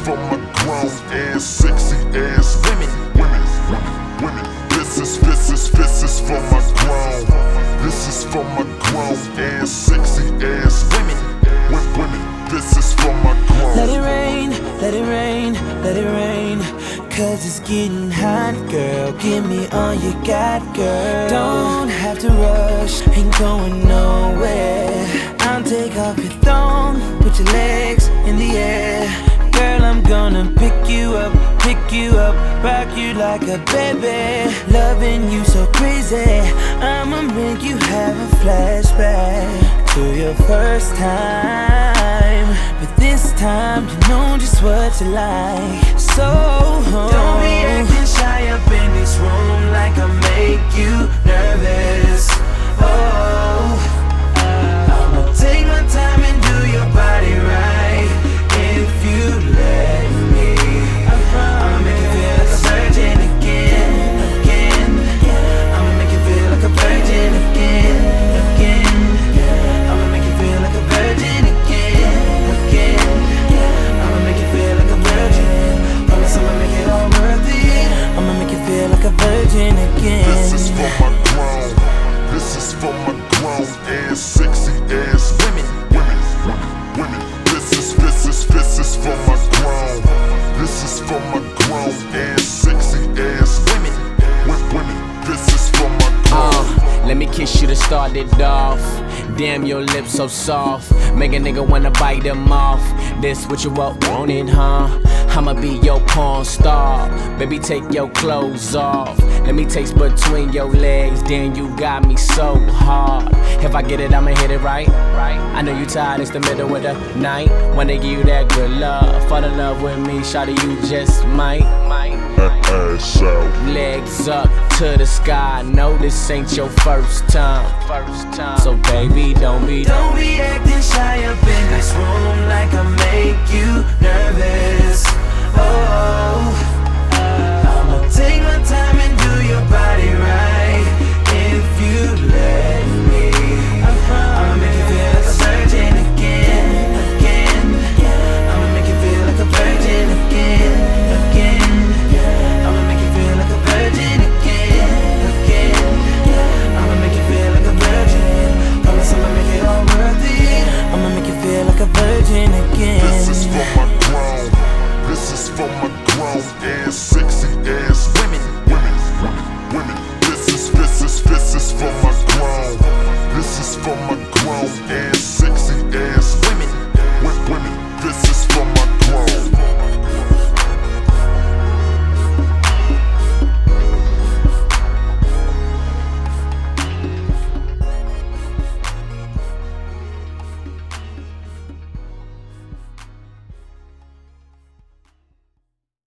for my grown and sexy ass women. This is for my grown. This is for my grown and sexy ass women. This is for my grown. Let it rain, let it rain, let it rain. Cause it's getting hot, girl. Give me all you got, girl. Don't have to rush, ain't going nowhere. I'll take off your thong, put your legs in the air. Girl, I'm gonna pick you up, rock you like a baby. Loving you so crazy, I'ma make you have a flashback to your first time. But this time you know just what you like. So don't be acting shy up in this room like I make you nervous. Oh, I'ma take my time and do your body right. If you let me, I'ma make you feel like a virgin again. I'ma make you feel like a virgin again. I'ma make you feel like a virgin again. I'ma make you feel like a virgin. Promise I'ma make it all worth it. I'ma make you feel like a virgin again. This is for my grown. This is for my grown and sexy ass women. This is for my grown. This is for my grown and sexy ass women. This is for my grown. Let me kiss you to start it off. Damn, your lips so soft, make a nigga wanna bite them off. This what you up wanted, huh? I'ma be your porn star. Baby, take your clothes off. Let me taste between your legs. Damn, you got me so hard. If I get it, I'ma hit it right. I know you tired, it's the middle of the night. Wanna give you that good love. Fall in love with me, shawty, you just might. Ass out. Legs up to the sky. No, this ain't your first time. So baby, don't be acting shy up in this room like I make you nervous. Oh, I'ma take my time and do your body right. If you let me, I'ma make you feel like a virgin again. I'ma make you feel like a virgin again. I'ma make you feel like a virgin again. I'ma make you feel like a virgin. Promise I'ma make it all worth it. I'ma make you feel like a virgin again. This is for my grown. This is for my grown and sexy ass women. This is for my grown. This is for my grown and